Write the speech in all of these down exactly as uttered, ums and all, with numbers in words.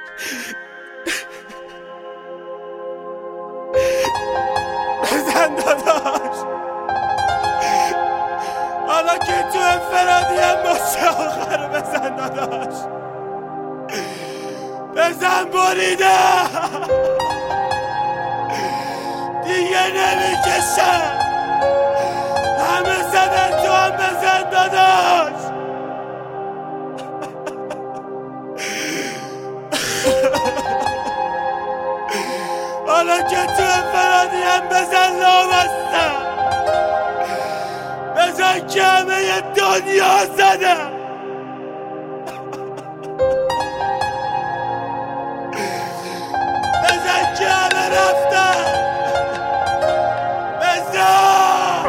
بزن داداش، حالا که تو انفرادی هم باشه آخر بزن داداش، بزن بریده دیگه نمیکشم، همه زدن تو هم بزن داداش. حالا که تو انفرادی هم بزن لامستم، بزن که همه دنیا زدم، بزن که همه رفتم، بزن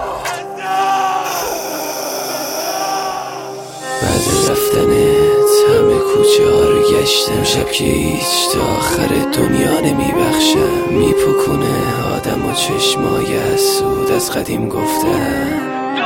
بعد رفتنت همه کوچه ها رو گشتم، شب که هیچ تا آخر دنیا نمیبخشم، میپکونه آدم و چشمای حسود از قدیم گفتن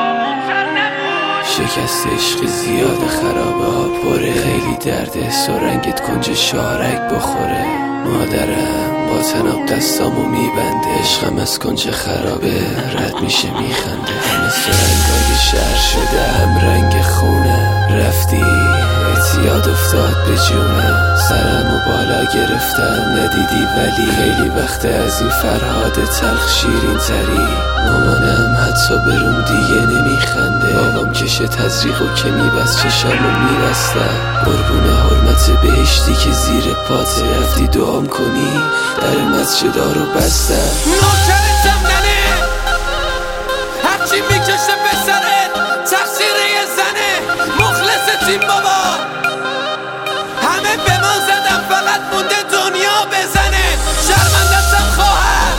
شکست عشق زیاد خرابه ها پره، خیلی درده سرنگت کنج شارک بخوره، مادرم با تناب دستامو میبنده، عشقم از کنج خرابه رد میشه میخنده، همه سرنگای شهر شده هم رنگ خونه، رفتی اعتیاد افتاد به جونم، سرمو بالا گرفتم ندیدی ولی خیلی وقت از این فرهاد تلخ شیرین تری، مامانم حتی برون دیگه نمیخنده، بابام کشه تزریقو که میبست چشامو میبستم، قربون حرمت بهشتی که زیر پاته، رفتی دعام کنی در مسجدا رو بستم. نوکرتم ننه هرچی میکشه به سرت تقصیر یه زنه، مخلص تیم بابا همه به ما زدم فقط مونده دنیا بزنه، شرمندستم خواهر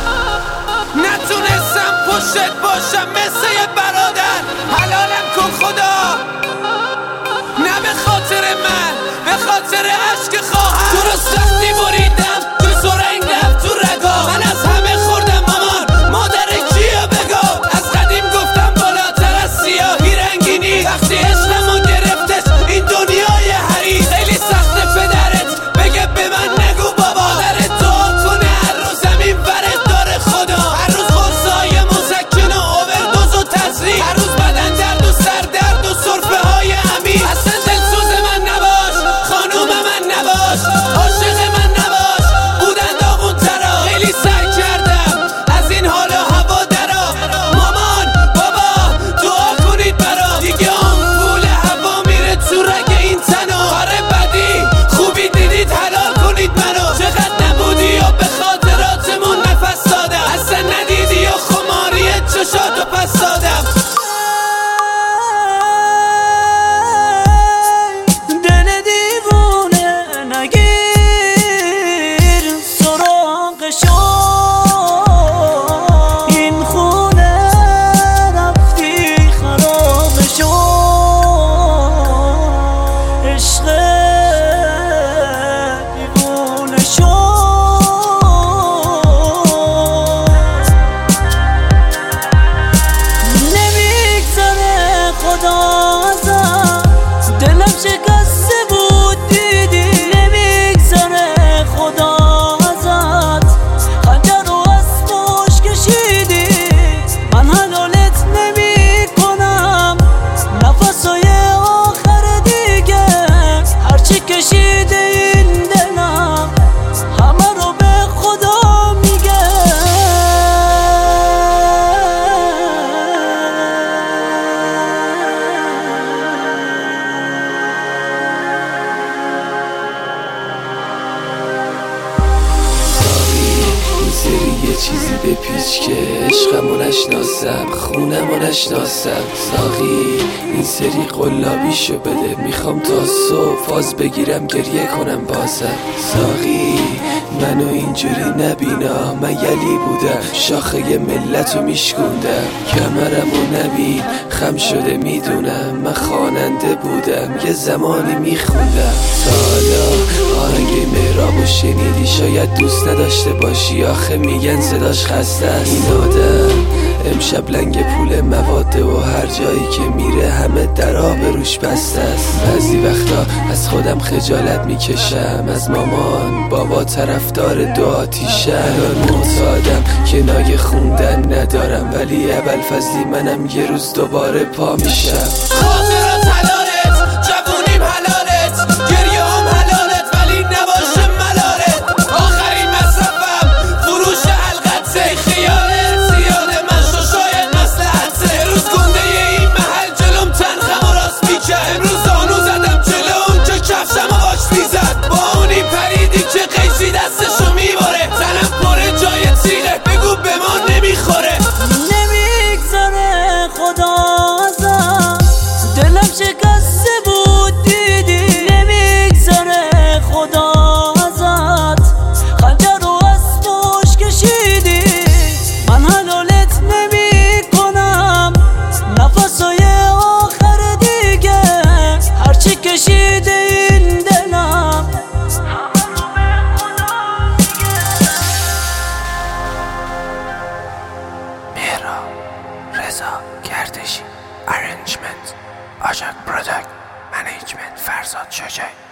نتونستم پشتت باشم مثل یه برادر، حلالم کن خدا نه به خاطر من به خاطر عشق خواهر، تو رو سختی بریدم تو سرنگ رفت تو رگا، من از همه خوردم مامان مادر کیو بگو، از قدیم گفتم بالاتر از سیاهی رنگینی، وقتی عشقمو گرفتش این دنیای حریف، خیلی سخت پدرت بگه به من نگو بابا، درت دعا کنه هر روز زمین برت داره خدا، هر روز خورسای مسکن و اووردوز و تزریق، هر روز بدن درد و سر درد و سرفه های عمیق، اصلا دلسوز من نباش خانوم من نباش عاشق من نباش بودن داغون ترا، خیلی سعی کردم از این حال و هوا درا، مامان بابا دعا کنید برا، دیگه آمپول هوا میره تو رگ این تنو، آره بدی خوبی دیدید حلال کنید منو، چقدر نبودی یا به خاطراتمون نفس دادم، اصلا ندیدی یا خماری چشاتو پس دادم. دل دیوونه نگیر سراغشو، این خونه رفتی خرابشو، عشق دیوونه شو، نمیگذره خدا ازت، دلم شکسته بود دیدی، نمیگذره خدا ازت، خنجر رو از پشت کشیدی، من حلالت نمی کنم نفسای آخر دیگه، هرچی کشیده این دلم همه رو به خدا میگه. یه چیزی به پیچ که عشقمو نشناسم خونمو نشناسم، ساقی این سری قلابیشو بده، میخوام تا صبح فاز بگیرم گریه کنم بازم، ساقی منو اینجوری نبینا، من یلی بودم شاخه ملتو میشکوندم، کمرمو نبین خم شده میدونم، من خواننده بودم یه زمانی میخوندم، تا حالا آهنگ مهرابو شنیدی؟ شاید دوست نداشته باشی آخه میگن صداش خسته است، این آدم امشب لنگ پول مواده و هر جایی که میره همه در آب روش بسته است. بعضی وقتا از خودم خجالت میکشم، از مامان بابا طرفدار دو آتیشم. الان معتادم که ناگه خوندن ندارم، ولی ابوالفضلی منم یه روز دوباره پا میشم. خاطرات حلالت، جوونیم حلالت، گریه هم حلالت ولی نباشه ملالت. آخرین مصرفم فروش حلقت خیالت، زیاده من شو شاید مصلحته. روز گنده این محل جلوم تنخم و راست میکرد، امروز آنو زدم جلو اون که کفشم و باش میزد. با اونی پریدی که قیچی دستشو میباره، تنم پره جای تیغه بگو به ما نمیخوره. نمیگذاره خدا ازم، دلم شکسته بود دیدی. نمیگذاره خدا ازت، خنجر رو از پشت کشیدی. من حلالت نمی کنم نفسای آخر دیگه، هرچی کشیده این دلم مهراب رضا گردشی، ارنجمنت آژاک پروداکت، منیجمنت فرزاد شجاعی.